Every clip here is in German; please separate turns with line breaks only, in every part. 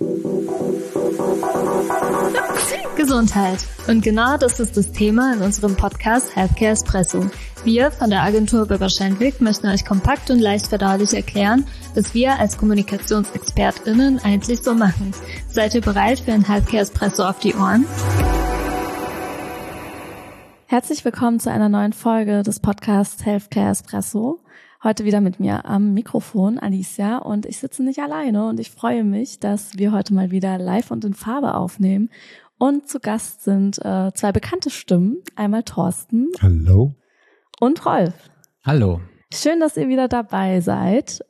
Gesundheit. Und genau das ist das Thema in unserem Podcast Healthcare Espresso. Wir von der Agentur Bürger Schendwick möchten euch kompakt und leicht verdaulich erklären, was wir als KommunikationsexpertInnen eigentlich so machen. Seid ihr bereit für ein Healthcare Espresso auf die Ohren?
Herzlich willkommen zu einer neuen Folge des Podcasts Healthcare Espresso. Heute wieder mit mir am Mikrofon Alicia und ich sitze nicht alleine und ich freue mich, dass wir heute mal wieder live und in Farbe aufnehmen. Und zu Gast sind zwei bekannte Stimmen, einmal Thorsten.
Hallo.
Und Rolf.
Hallo.
Schön, dass ihr wieder dabei seid.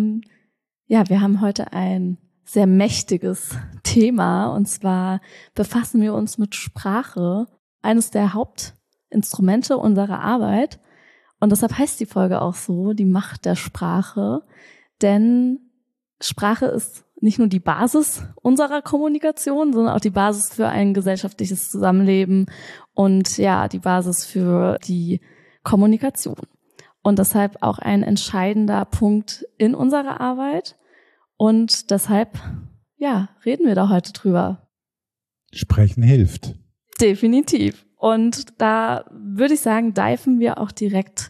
Wir haben heute ein sehr mächtiges Thema und zwar befassen wir uns mit Sprache, eines der Hauptinstrumente unserer Arbeit. Und deshalb heißt die Folge auch so, die Macht der Sprache, denn Sprache ist nicht nur die Basis unserer Kommunikation, sondern auch die Basis für ein gesellschaftliches Zusammenleben und ja, die Basis für die Kommunikation. Und deshalb auch ein entscheidender Punkt in unserer Arbeit. Und deshalb, reden wir da heute drüber.
Sprechen hilft.
Definitiv. Und da würde ich sagen, diven wir auch direkt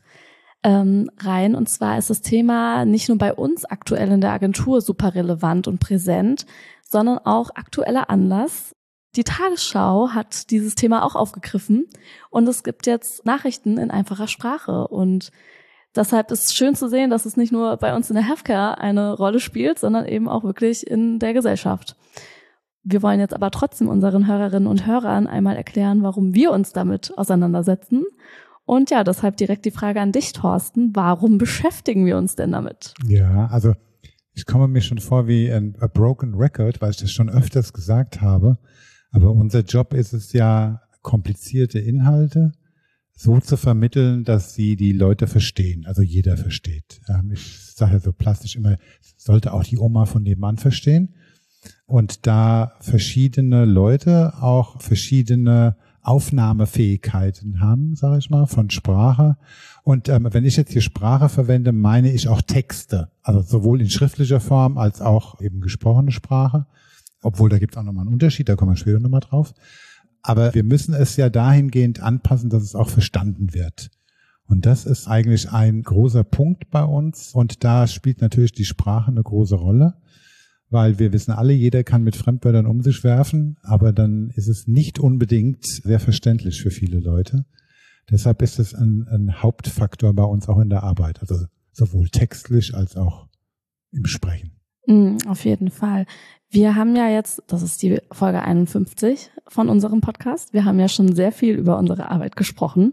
rein. Und zwar ist das Thema nicht nur bei uns aktuell in der Agentur super relevant und präsent, sondern auch aktueller Anlass. Die Tagesschau hat dieses Thema auch aufgegriffen und es gibt jetzt Nachrichten in einfacher Sprache. Und deshalb ist es schön zu sehen, dass es nicht nur bei uns in der Healthcare eine Rolle spielt, sondern eben auch wirklich in der Gesellschaft. Wir wollen jetzt aber trotzdem unseren Hörerinnen und Hörern einmal erklären, warum wir uns damit auseinandersetzen. Und ja, deshalb direkt die Frage an dich, Thorsten. Warum beschäftigen wir uns denn damit?
Ja, also ich komme mir schon vor wie a broken record, weil ich das schon öfters gesagt habe. Aber unser Job ist es ja, komplizierte Inhalte so zu vermitteln, dass sie die Leute verstehen, also jeder versteht. Ich sage ja so plastisch immer, sollte auch die Oma von nebenan verstehen. Und da verschiedene Leute auch verschiedene Aufnahmefähigkeiten haben, sage ich mal, von Sprache. Und wenn ich jetzt hier Sprache verwende, meine ich auch Texte, also sowohl in schriftlicher Form als auch eben gesprochene Sprache. Obwohl, da gibt es auch nochmal einen Unterschied, da kommen wir später nochmal drauf. Aber wir müssen es ja dahingehend anpassen, dass es auch verstanden wird. Und das ist eigentlich ein großer Punkt bei uns. Und da spielt natürlich die Sprache eine große Rolle, weil wir wissen alle, jeder kann mit Fremdwörtern um sich werfen, aber dann ist es nicht unbedingt sehr verständlich für viele Leute. Deshalb ist es ein Hauptfaktor bei uns auch in der Arbeit, also sowohl textlich als auch im Sprechen.
Auf jeden Fall. Wir haben ja jetzt, das ist die Folge 51 von unserem Podcast, wir haben ja schon sehr viel über unsere Arbeit gesprochen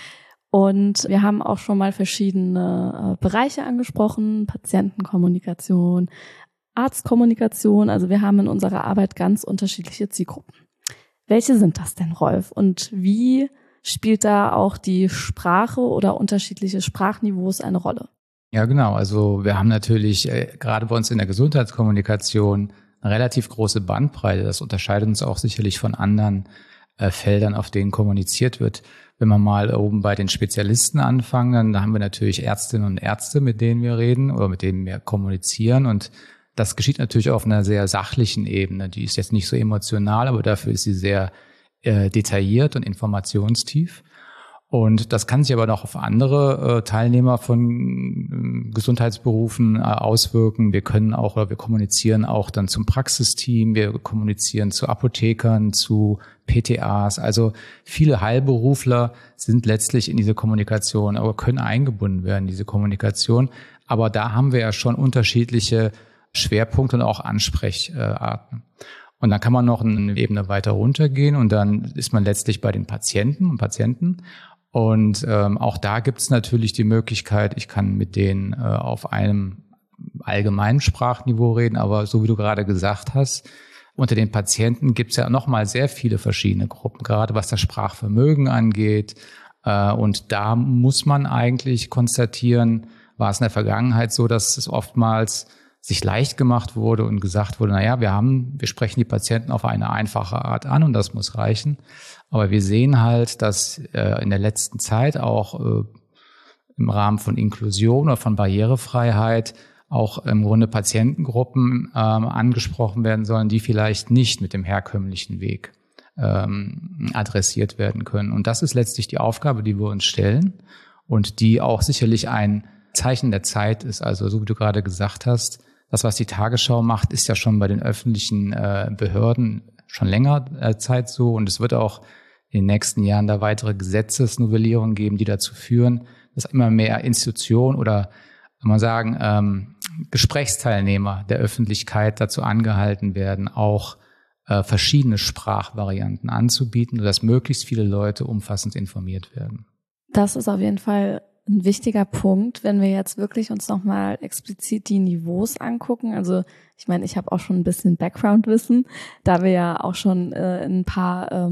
und wir haben auch schon mal verschiedene Bereiche angesprochen, Patientenkommunikation, Arztkommunikation, also wir haben in unserer Arbeit ganz unterschiedliche Zielgruppen. Welche sind das denn, Rolf? Und wie spielt da auch die Sprache oder unterschiedliche Sprachniveaus eine Rolle?
Ja, genau. Also wir haben natürlich gerade bei uns in der Gesundheitskommunikation eine relativ große Bandbreite. Das unterscheidet uns auch sicherlich von anderen Feldern, auf denen kommuniziert wird. Wenn wir mal oben bei den Spezialisten anfangen, dann haben wir natürlich Ärztinnen und Ärzte, mit denen wir reden oder mit denen wir kommunizieren. Und das geschieht natürlich auf einer sehr sachlichen Ebene. Die ist jetzt nicht so emotional, aber dafür ist sie sehr detailliert und informationstief. Und das kann sich aber noch auf andere Teilnehmer von Gesundheitsberufen auswirken. Wir kommunizieren auch dann zum Praxisteam, wir kommunizieren zu Apothekern, zu PTAs. Also viele Heilberufler sind letztlich in diese Kommunikation, aber können eingebunden werden in diese Kommunikation. Aber da haben wir ja schon unterschiedliche Schwerpunkte und auch Ansprecharten. Und dann kann man noch eine Ebene weiter runtergehen und dann ist man letztlich bei den Patienten und Patienten. Und auch da gibt es natürlich die Möglichkeit, ich kann mit denen auf einem allgemeinen Sprachniveau reden, aber so wie du gerade gesagt hast, unter den Patienten gibt es ja nochmal sehr viele verschiedene Gruppen, gerade was das Sprachvermögen angeht. Und da muss man eigentlich konstatieren, war es in der Vergangenheit so, dass es oftmals sich leicht gemacht wurde und gesagt wurde, wir sprechen die Patienten auf eine einfache Art an und das muss reichen. Aber wir sehen halt, dass in der letzten Zeit auch im Rahmen von Inklusion oder von Barrierefreiheit auch im Grunde Patientengruppen angesprochen werden sollen, die vielleicht nicht mit dem herkömmlichen Weg adressiert werden können. Und das ist letztlich die Aufgabe, die wir uns stellen und die auch sicherlich ein Zeichen der Zeit ist. Also so wie du gerade gesagt hast, das, was die Tagesschau macht, ist ja schon bei den öffentlichen Behörden schon länger Zeit so. Und es wird auch in den nächsten Jahren da weitere Gesetzesnovellierungen geben, die dazu führen, dass immer mehr Institutionen oder, kann man sagen, Gesprächsteilnehmer der Öffentlichkeit dazu angehalten werden, auch verschiedene Sprachvarianten anzubieten, sodass möglichst viele Leute umfassend informiert werden.
Das ist auf jeden Fall ein wichtiger Punkt, wenn wir jetzt wirklich uns nochmal explizit die Niveaus angucken. Also ich meine, ich habe auch schon ein bisschen Background-Wissen, da wir ja auch schon in ein paar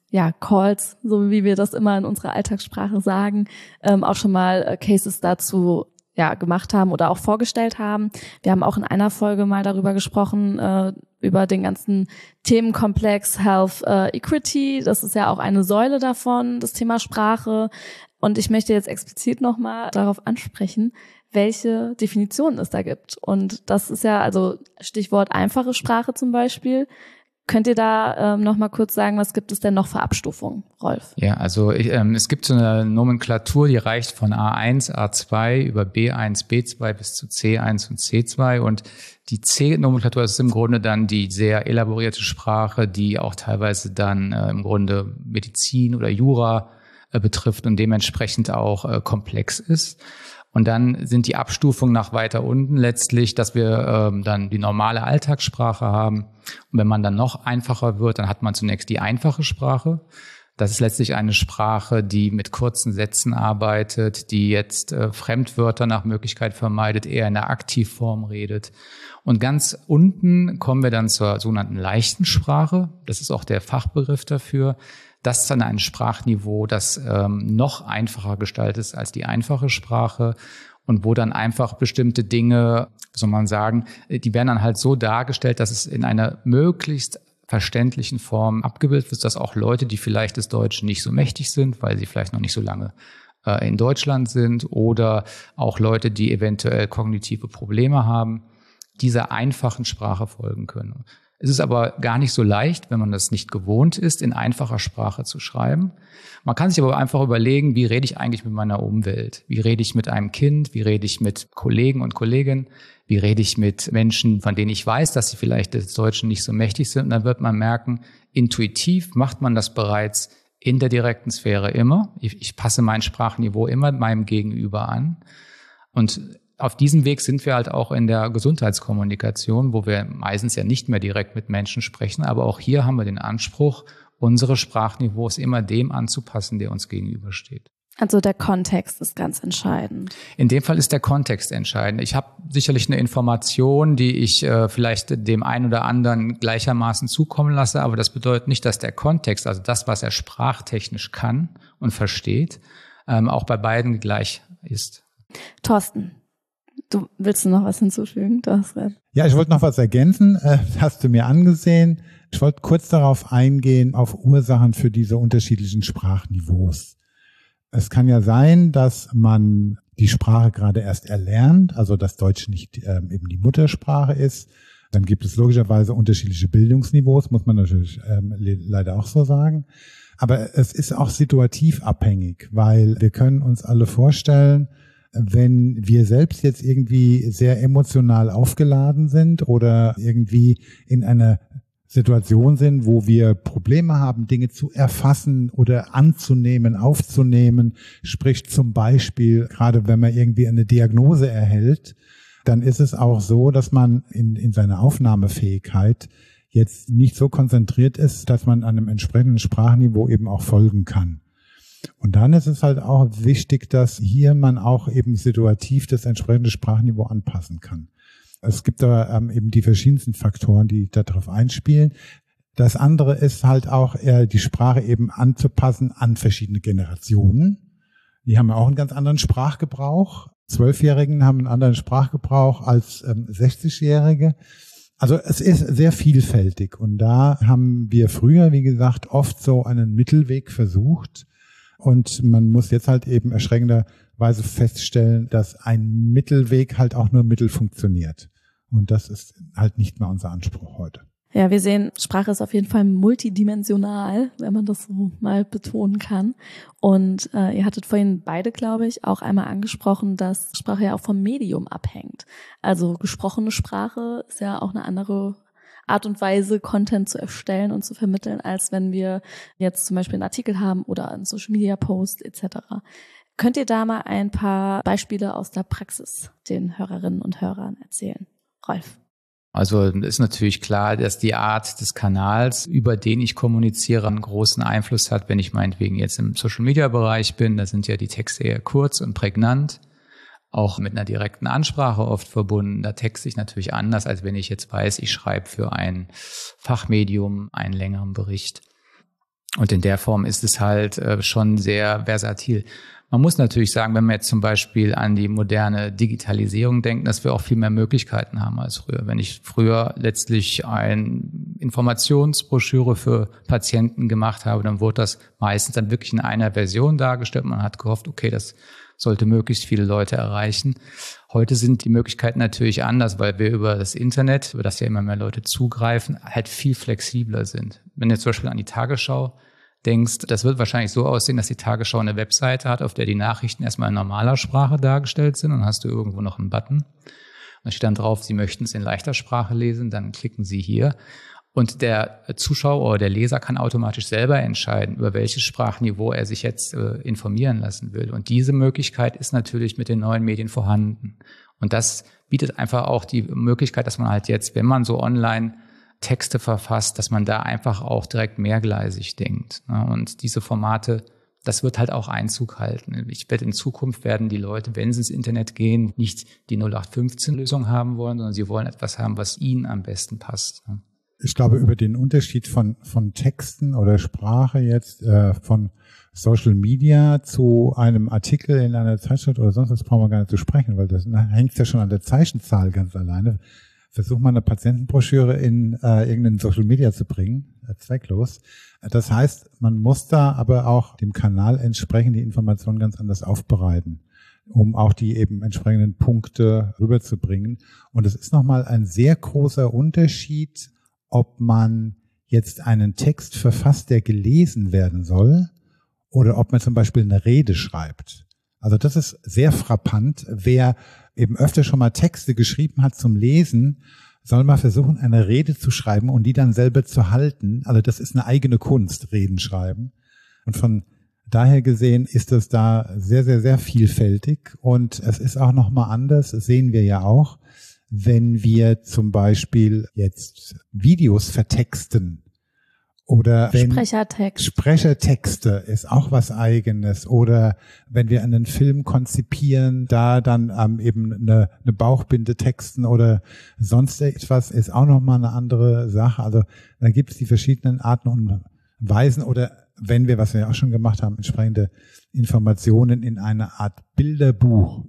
Calls, so wie wir das immer in unserer Alltagssprache sagen, auch schon mal Cases dazu gemacht haben oder auch vorgestellt haben. Wir haben auch in einer Folge mal darüber gesprochen, über den ganzen Themenkomplex Health Equity. Das ist ja auch eine Säule davon, das Thema Sprache. Und ich möchte jetzt explizit nochmal darauf ansprechen, welche Definitionen es da gibt. Und das ist ja, also Stichwort einfache Sprache zum Beispiel. Könnt ihr da noch mal kurz sagen, was gibt es denn noch für Abstufungen, Rolf?
Ja, also es gibt so eine Nomenklatur, die reicht von A1, A2 über B1, B2 bis zu C1 und C2. Und die C-Nomenklatur ist im Grunde dann die sehr elaborierte Sprache, die auch teilweise dann im Grunde Medizin oder Jura betrifft und dementsprechend auch komplex ist. Und dann sind die Abstufungen nach weiter unten letztlich, dass wir dann die normale Alltagssprache haben. Und wenn man dann noch einfacher wird, dann hat man zunächst die einfache Sprache. Das ist letztlich eine Sprache, die mit kurzen Sätzen arbeitet, die jetzt Fremdwörter nach Möglichkeit vermeidet, eher in der Aktivform redet. Und ganz unten kommen wir dann zur sogenannten leichten Sprache. Das ist auch der Fachbegriff dafür. Das ist dann ein Sprachniveau, das noch einfacher gestaltet ist als die einfache Sprache und wo dann einfach bestimmte Dinge, soll man sagen, die werden dann halt so dargestellt, dass es in einer möglichst verständlichen Form abgebildet wird, dass auch Leute, die vielleicht des Deutschen nicht so mächtig sind, weil sie vielleicht noch nicht so lange in Deutschland sind oder auch Leute, die eventuell kognitive Probleme haben, dieser einfachen Sprache folgen können. Es ist aber gar nicht so leicht, wenn man das nicht gewohnt ist, in einfacher Sprache zu schreiben. Man kann sich aber einfach überlegen, wie rede ich eigentlich mit meiner Umwelt? Wie rede ich mit einem Kind? Wie rede ich mit Kollegen und Kolleginnen? Wie rede ich mit Menschen, von denen ich weiß, dass sie vielleicht des Deutschen nicht so mächtig sind? Und dann wird man merken, intuitiv macht man das bereits in der direkten Sphäre immer. Ich passe mein Sprachniveau immer meinem Gegenüber an. Und auf diesem Weg sind wir halt auch in der Gesundheitskommunikation, wo wir meistens ja nicht mehr direkt mit Menschen sprechen. Aber auch hier haben wir den Anspruch, unsere Sprachniveaus immer dem anzupassen, der uns gegenübersteht.
Also der Kontext ist ganz entscheidend.
In dem Fall ist der Kontext entscheidend. Ich habe sicherlich eine Information, die ich vielleicht dem einen oder anderen gleichermaßen zukommen lasse, aber das bedeutet nicht, dass der Kontext, also das, was er sprachtechnisch kann und versteht, auch bei beiden gleich ist.
Thorsten, willst du noch was hinzufügen?
Ja, ich wollte noch was ergänzen. Hast du mir angesehen. Ich wollte kurz darauf eingehen, auf Ursachen für diese unterschiedlichen Sprachniveaus. Es kann ja sein, dass man die Sprache gerade erst erlernt, also dass Deutsch nicht eben die Muttersprache ist. Dann gibt es logischerweise unterschiedliche Bildungsniveaus, muss man natürlich leider auch so sagen. Aber es ist auch situativ abhängig, weil wir können uns alle vorstellen, wenn wir selbst jetzt irgendwie sehr emotional aufgeladen sind oder irgendwie in einer Situation sind, wo wir Probleme haben, Dinge zu erfassen oder anzunehmen, aufzunehmen, sprich zum Beispiel, gerade wenn man irgendwie eine Diagnose erhält, dann ist es auch so, dass man in seiner Aufnahmefähigkeit jetzt nicht so konzentriert ist, dass man an einem entsprechenden Sprachniveau eben auch folgen kann. Und dann ist es halt auch wichtig, dass hier man auch eben situativ das entsprechende Sprachniveau anpassen kann. Es gibt da eben die verschiedensten Faktoren, die darauf einspielen. Das andere ist halt auch die Sprache eben anzupassen an verschiedene Generationen. Die haben ja auch einen ganz anderen Sprachgebrauch. 12-Jährigen haben einen anderen Sprachgebrauch als 60-Jährige. Also es ist sehr vielfältig. Und da haben wir früher, wie gesagt, oft so einen Mittelweg versucht, Und man muss jetzt halt eben erschreckenderweise feststellen, dass ein Mittelweg halt auch nur mittel funktioniert. Und das ist halt nicht mehr unser Anspruch heute.
Ja, wir sehen, Sprache ist auf jeden Fall multidimensional, wenn man das so mal betonen kann. Und ihr hattet vorhin beide, glaube ich, auch einmal angesprochen, dass Sprache ja auch vom Medium abhängt. Also gesprochene Sprache ist ja auch eine andere Art und Weise, Content zu erstellen und zu vermitteln, als wenn wir jetzt zum Beispiel einen Artikel haben oder einen Social-Media-Post etc. Könnt ihr da mal ein paar Beispiele aus der Praxis den Hörerinnen und Hörern erzählen? Rolf.
Also ist natürlich klar, dass die Art des Kanals, über den ich kommuniziere, einen großen Einfluss hat. Wenn ich meinetwegen jetzt im Social-Media-Bereich bin, da sind ja die Texte eher kurz und prägnant, auch mit einer direkten Ansprache oft verbunden. Da texte ich natürlich anders, als wenn ich jetzt weiß, ich schreibe für ein Fachmedium einen längeren Bericht. Und in der Form ist es halt schon sehr versatil. Man muss natürlich sagen, wenn man jetzt zum Beispiel an die moderne Digitalisierung denkt, dass wir auch viel mehr Möglichkeiten haben als früher. Wenn ich früher letztlich eine Informationsbroschüre für Patienten gemacht habe, dann wurde das meistens dann wirklich in einer Version dargestellt. Man hat gehofft, okay, das sollte möglichst viele Leute erreichen. Heute sind die Möglichkeiten natürlich anders, weil wir über das Internet, über das ja immer mehr Leute zugreifen, halt viel flexibler sind. Wenn du zum Beispiel an die Tagesschau denkst, das wird wahrscheinlich so aussehen, dass die Tagesschau eine Webseite hat, auf der die Nachrichten erstmal in normaler Sprache dargestellt sind. Dann hast du irgendwo noch einen Button. Da steht dann drauf, Sie möchten es in leichter Sprache lesen, dann klicken Sie hier. Und der Zuschauer oder der Leser kann automatisch selber entscheiden, über welches Sprachniveau er sich jetzt informieren lassen will. Und diese Möglichkeit ist natürlich mit den neuen Medien vorhanden. Und das bietet einfach auch die Möglichkeit, dass man halt jetzt, wenn man so online Texte verfasst, dass man da einfach auch direkt mehrgleisig denkt. Und diese Formate, das wird halt auch Einzug halten. Ich wette, in Zukunft werden die Leute, wenn sie ins Internet gehen, nicht die 0815-Lösung haben wollen, sondern sie wollen etwas haben, was ihnen am besten passt.
Ich glaube, über den Unterschied von Texten oder Sprache jetzt, von Social Media zu einem Artikel in einer Zeitschrift oder sonst was brauchen wir gar nicht zu sprechen, weil das hängt ja schon an der Zeichenzahl ganz alleine. Versuch mal eine Patientenbroschüre in irgendeinen Social Media zu bringen, zwecklos. Das heißt, man muss da aber auch dem Kanal entsprechend die Informationen ganz anders aufbereiten, um auch die eben entsprechenden Punkte rüberzubringen. Und es ist nochmal ein sehr großer Unterschied, ob man jetzt einen Text verfasst, der gelesen werden soll, oder ob man zum Beispiel eine Rede schreibt. Also das ist sehr frappant. Wer eben öfter schon mal Texte geschrieben hat zum Lesen, soll mal versuchen, eine Rede zu schreiben und die dann selber zu halten. Also das ist eine eigene Kunst, Reden schreiben. Und von daher gesehen ist es da sehr, sehr, sehr vielfältig. Und es ist auch nochmal anders, das sehen wir ja auch, wenn wir zum Beispiel jetzt Videos vertexten. Oder wenn Sprechertexte ist auch was Eigenes. Oder wenn wir einen Film konzipieren, da dann eben eine Bauchbinde texten oder sonst etwas, ist auch nochmal eine andere Sache. Also da gibt es die verschiedenen Arten und Weisen. Oder wenn wir, was wir ja auch schon gemacht haben, entsprechende Informationen in eine Art Bilderbuch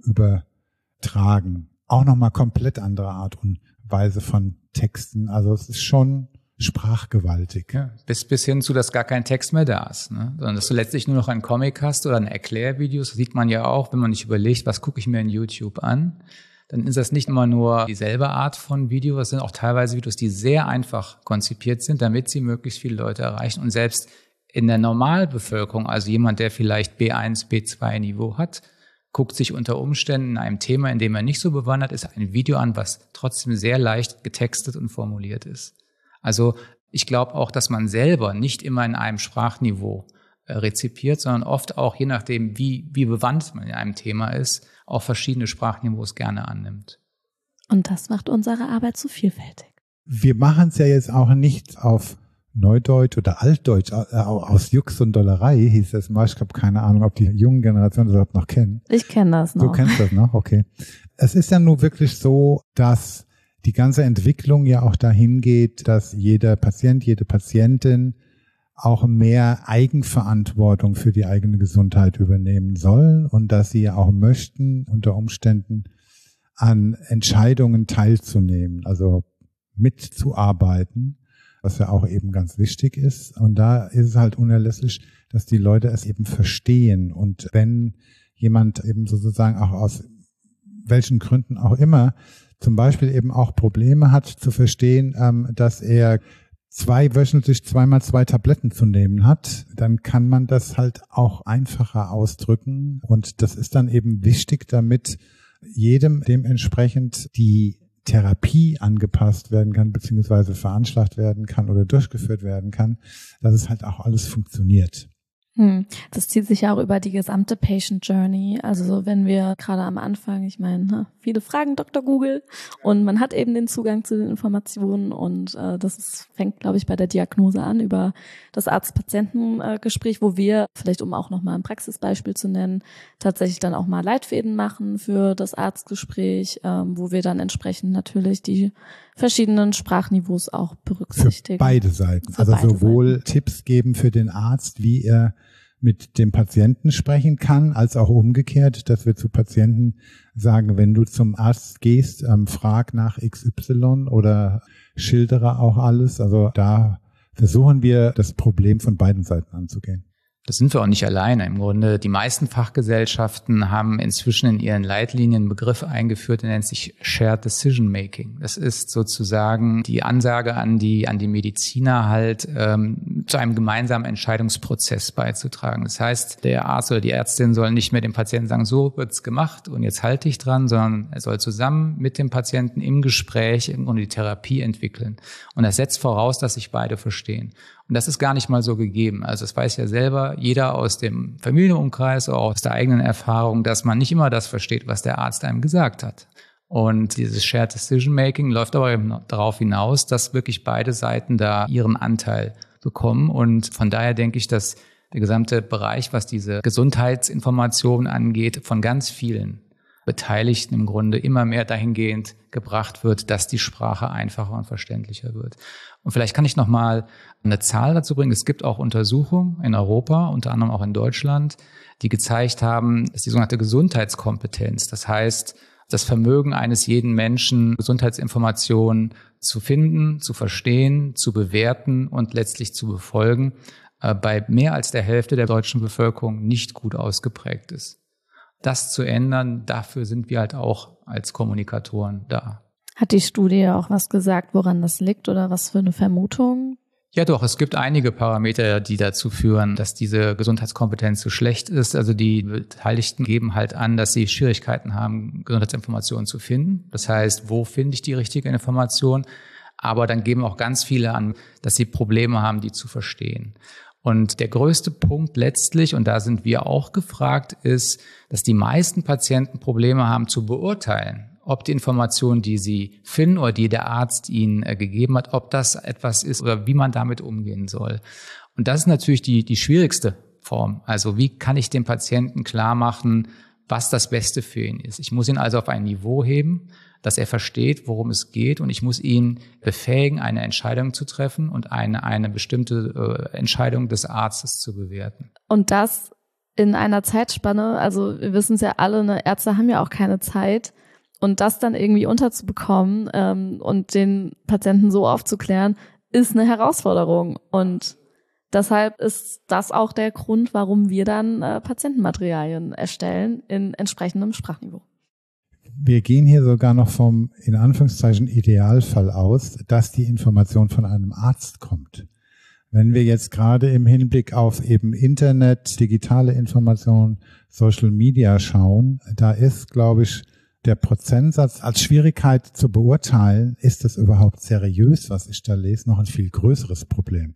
übertragen. Auch nochmal komplett andere Art und Weise von Texten. Also es ist schon sprachgewaltig.
Ja, bis hin zu, dass gar kein Text mehr da ist, ne? Sondern dass du letztlich nur noch einen Comic hast oder ein Erklärvideo. Das sieht man ja auch, wenn man nicht überlegt, was gucke ich mir in YouTube an. Dann ist das nicht immer nur dieselbe Art von Video, das sind auch teilweise Videos, die sehr einfach konzipiert sind, damit sie möglichst viele Leute erreichen. Und selbst in der Normalbevölkerung, also jemand, der vielleicht B1, B2 Niveau hat, guckt sich unter Umständen in einem Thema, in dem er nicht so bewandert ist, ein Video an, was trotzdem sehr leicht getextet und formuliert ist. Also ich glaube auch, dass man selber nicht immer in einem Sprachniveau rezipiert, sondern oft auch, je nachdem, wie bewandert man in einem Thema ist, auch verschiedene Sprachniveaus gerne annimmt.
Und das macht unsere Arbeit so vielfältig.
Wir machen es ja jetzt auch nicht auf Neudeutsch oder Altdeutsch, aus Jux und Dollerei hieß das mal. Ich habe keine Ahnung, ob die jungen Generationen das überhaupt noch kennen.
Ich kenne das noch.
Du kennst das noch? Okay. Es ist ja nur wirklich so, dass die ganze Entwicklung ja auch dahin geht, dass jeder Patient, jede Patientin auch mehr Eigenverantwortung für die eigene Gesundheit übernehmen soll und dass sie auch möchten, unter Umständen an Entscheidungen teilzunehmen, also mitzuarbeiten. was ja auch eben ganz wichtig ist. Und da ist es halt unerlässlich, dass die Leute es eben verstehen. Und wenn jemand eben sozusagen auch aus welchen Gründen auch immer zum Beispiel eben auch Probleme hat zu verstehen, dass er wöchentlich 2x2 Tabletten zu nehmen hat, dann kann man das halt auch einfacher ausdrücken. Und das ist dann eben wichtig, damit jedem dementsprechend die Therapie angepasst werden kann, beziehungsweise veranschlagt werden kann oder durchgeführt werden kann, dass es halt auch alles funktioniert.
Das zieht sich ja auch über die gesamte Patient Journey. Also wenn wir gerade am Anfang, ich meine, viele fragen Dr. Google und man hat eben den Zugang zu den Informationen und fängt, glaube ich, bei der Diagnose an über das Arzt-Patienten-Gespräch, wo wir, vielleicht um auch nochmal ein Praxisbeispiel zu nennen, tatsächlich dann auch mal Leitfäden machen für das Arztgespräch, wo wir dann entsprechend natürlich die verschiedenen Sprachniveaus auch berücksichtigen.
Für beide Seiten. Also sowohl Tipps geben für den Arzt, wie er mit dem Patienten sprechen kann, als auch umgekehrt, dass wir zu Patienten sagen, wenn du zum Arzt gehst, frag nach XY oder schildere auch alles. Also da versuchen wir, das Problem von beiden Seiten anzugehen.
Das sind wir auch nicht alleine. Im Grunde, die meisten Fachgesellschaften haben inzwischen in ihren Leitlinien einen Begriff eingeführt, der nennt sich Shared Decision Making. Das ist sozusagen die Ansage an die Mediziner halt, zu einem gemeinsamen Entscheidungsprozess beizutragen. Das heißt, der Arzt oder die Ärztin soll nicht mehr dem Patienten sagen, so wird's gemacht und jetzt halte ich dran, sondern er soll zusammen mit dem Patienten im Gespräch im Grunde die Therapie entwickeln. Und das setzt voraus, dass sich beide verstehen. Und das ist gar nicht mal so gegeben. Also das weiß ja selber jeder aus dem Familienumkreis, auch aus der eigenen Erfahrung, dass man nicht immer das versteht, was der Arzt einem gesagt hat. Und dieses Shared Decision Making läuft aber eben darauf hinaus, dass wirklich beide Seiten da ihren Anteil bekommen. Und von daher denke ich, dass der gesamte Bereich, was diese Gesundheitsinformationen angeht, von ganz vielen Beteiligten im Grunde immer mehr dahingehend gebracht wird, dass die Sprache einfacher und verständlicher wird. Und vielleicht kann ich noch mal eine Zahl dazu bringen. Es gibt auch Untersuchungen in Europa, unter anderem auch in Deutschland, die gezeigt haben, dass die sogenannte Gesundheitskompetenz, das heißt, das Vermögen eines jeden Menschen, Gesundheitsinformationen zu finden, zu verstehen, zu bewerten und letztlich zu befolgen, bei mehr als der Hälfte der deutschen Bevölkerung nicht gut ausgeprägt ist. Das zu ändern, dafür sind wir halt auch als Kommunikatoren da.
Hat die Studie auch was gesagt, woran das liegt oder was für eine Vermutung?
Ja doch, es gibt einige Parameter, die dazu führen, dass diese Gesundheitskompetenz so schlecht ist. Also die Beteiligten geben halt an, dass sie Schwierigkeiten haben, Gesundheitsinformationen zu finden. Das heißt, wo finde ich die richtige Information? Aber dann geben auch ganz viele an, dass sie Probleme haben, die zu verstehen. Und der größte Punkt letztlich, und da sind wir auch gefragt, ist, dass die meisten Patienten Probleme haben zu beurteilen, ob die Information, die sie finden oder die der Arzt ihnen gegeben hat, ob das etwas ist oder wie man damit umgehen soll. Und das ist natürlich die schwierigste Form. Also wie kann ich dem Patienten klar machen, was das Beste für ihn ist? Ich muss ihn also auf ein Niveau heben, dass er versteht, worum es geht, und ich muss ihn befähigen, eine Entscheidung zu treffen und eine bestimmte Entscheidung des Arztes zu bewerten.
Und das in einer Zeitspanne, also wir wissen es ja alle, ne, Ärzte haben ja auch keine Zeit, und das dann irgendwie unterzubekommen und den Patienten so aufzuklären, ist eine Herausforderung. Und deshalb ist das auch der Grund, warum wir dann Patientenmaterialien erstellen in entsprechendem Sprachniveau.
Wir gehen hier sogar noch vom, in Anführungszeichen, Idealfall aus, dass die Information von einem Arzt kommt. Wenn wir jetzt gerade im Hinblick auf eben Internet, digitale Informationen, Social Media schauen, da ist, glaube ich, der Prozentsatz als Schwierigkeit zu beurteilen, ist das überhaupt seriös, was ich da lese, noch ein viel größeres Problem.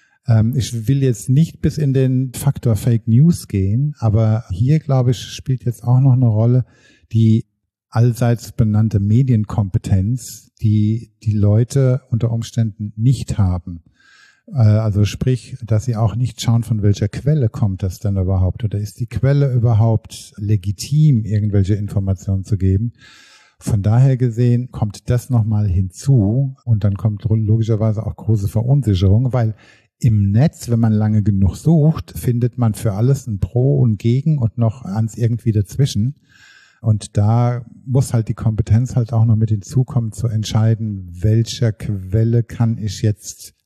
Ich will jetzt nicht bis in den Faktor Fake News gehen, aber hier, glaube ich, spielt jetzt auch noch eine Rolle die allseits benannte Medienkompetenz, die die Leute unter Umständen nicht haben. Also sprich, dass sie auch nicht schauen, von welcher Quelle kommt das denn überhaupt, oder ist die Quelle überhaupt legitim, irgendwelche Informationen zu geben. Von daher gesehen kommt das nochmal hinzu, und dann kommt logischerweise auch große Verunsicherung, weil im Netz, wenn man lange genug sucht, findet man für alles ein Pro und Gegen und noch eins irgendwie dazwischen. Und da muss halt die Kompetenz halt auch noch mit hinzukommen, zu entscheiden, welcher Quelle kann ich jetzt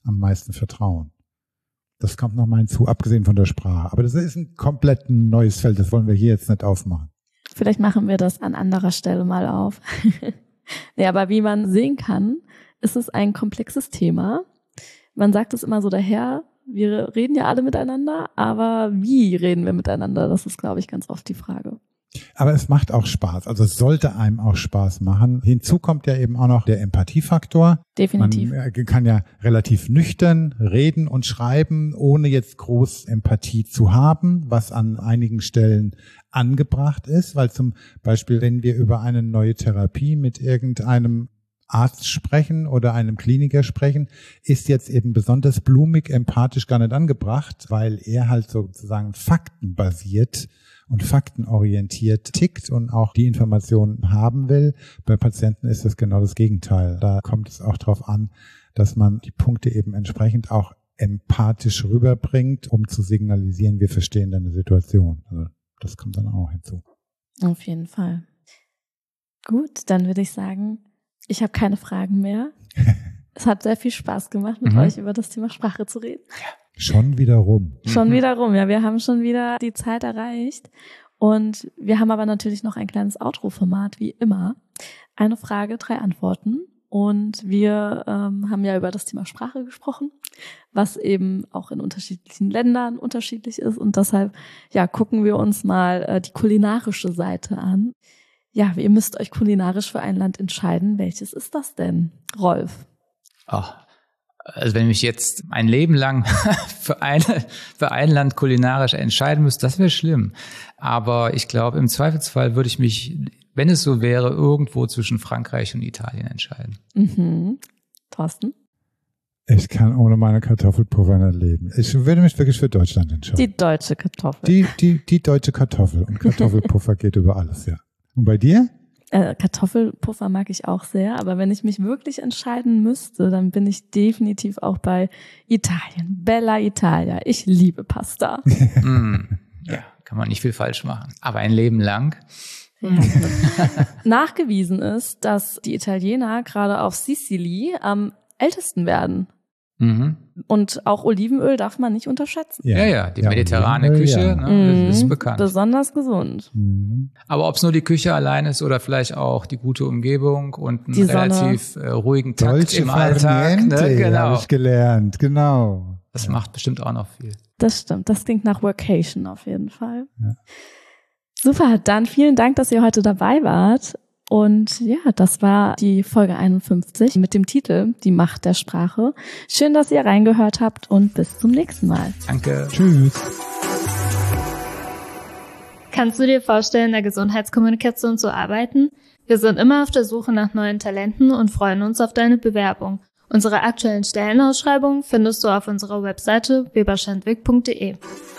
am meisten vertrauen. Das kommt noch mal hinzu, abgesehen von der Sprache. Aber das ist ein komplett neues Feld, das wollen wir hier jetzt nicht aufmachen.
Vielleicht machen wir das an anderer Stelle mal auf. Ja, aber wie man sehen kann, ist es ein komplexes Thema. Man sagt es immer so daher, wir reden ja alle miteinander, aber wie reden wir miteinander? Das ist, glaube ich, ganz oft die Frage.
Aber es macht auch Spaß. Also es sollte einem auch Spaß machen. Hinzu kommt ja eben auch noch der Empathiefaktor.
Definitiv.
Man kann ja relativ nüchtern reden und schreiben, ohne jetzt groß Empathie zu haben, was an einigen Stellen angebracht ist, weil zum Beispiel, wenn wir über eine neue Therapie mit irgendeinem Arzt sprechen oder einem Kliniker sprechen, ist jetzt eben besonders blumig empathisch gar nicht angebracht, weil er halt sozusagen faktenbasiert und faktenorientiert tickt und auch die Informationen haben will. Bei Patienten ist das genau das Gegenteil. Da kommt es auch darauf an, dass man die Punkte eben entsprechend auch empathisch rüberbringt, um zu signalisieren, wir verstehen deine Situation. Also das kommt dann auch hinzu.
Auf jeden Fall. Gut, dann würde ich sagen, ich habe keine Fragen mehr. Es hat sehr viel Spaß gemacht, mit euch über das Thema Sprache zu reden.
Schon wieder rum.
Schon wieder rum, ja. Wir haben schon wieder die Zeit erreicht. Und wir haben aber natürlich noch ein kleines Outro-Format, wie immer. Eine Frage, 3 Antworten. Und wir haben ja über das Thema Sprache gesprochen, was eben auch in unterschiedlichen Ländern unterschiedlich ist. Und deshalb, ja, gucken wir uns mal die kulinarische Seite an. Ja, ihr müsst euch kulinarisch für ein Land entscheiden. Welches ist das denn, Rolf?
Also wenn ich jetzt ein Leben lang für ein Land kulinarisch entscheiden müsste, das wäre schlimm. Aber ich glaube, im Zweifelsfall würde ich mich, wenn es so wäre, irgendwo zwischen Frankreich und Italien entscheiden.
Mhm. Thorsten?
Ich kann ohne meine Kartoffelpuffer nicht leben. Ich würde mich wirklich für Deutschland entscheiden.
Die deutsche Kartoffel.
Die deutsche Kartoffel. Und Kartoffelpuffer geht über alles, ja. Und bei dir?
Kartoffelpuffer mag ich auch sehr, aber wenn ich mich wirklich entscheiden müsste, dann bin ich definitiv auch bei Italien. Bella Italia. Ich liebe Pasta.
Ja, kann man nicht viel falsch machen. Aber ein Leben lang.
Ja. Nachgewiesen ist, dass die Italiener gerade auf Sizilien am ältesten werden. Und auch Olivenöl darf man nicht unterschätzen.
Ja, die mediterrane Küche, ne, ist bekannt.
Besonders gesund.
Aber ob es nur die Küche allein ist oder vielleicht auch die gute Umgebung und einen relativ ruhigen Takt
Dolce
im Alltag. Ne, genau.
Habe ich gelernt, genau.
Das macht bestimmt auch noch viel.
Das stimmt, das klingt nach Workation auf jeden Fall.
Ja.
Super, dann vielen Dank, dass ihr heute dabei wart. Und ja, das war die Folge 51 mit dem Titel Die Macht der Sprache. Schön, dass ihr reingehört habt und bis zum nächsten Mal.
Danke.
Tschüss.
Kannst du dir vorstellen, in der Gesundheitskommunikation zu arbeiten? Wir sind immer auf der Suche nach neuen Talenten und freuen uns auf deine Bewerbung. Unsere aktuellen Stellenausschreibungen findest du auf unserer Webseite weberschandwick.de.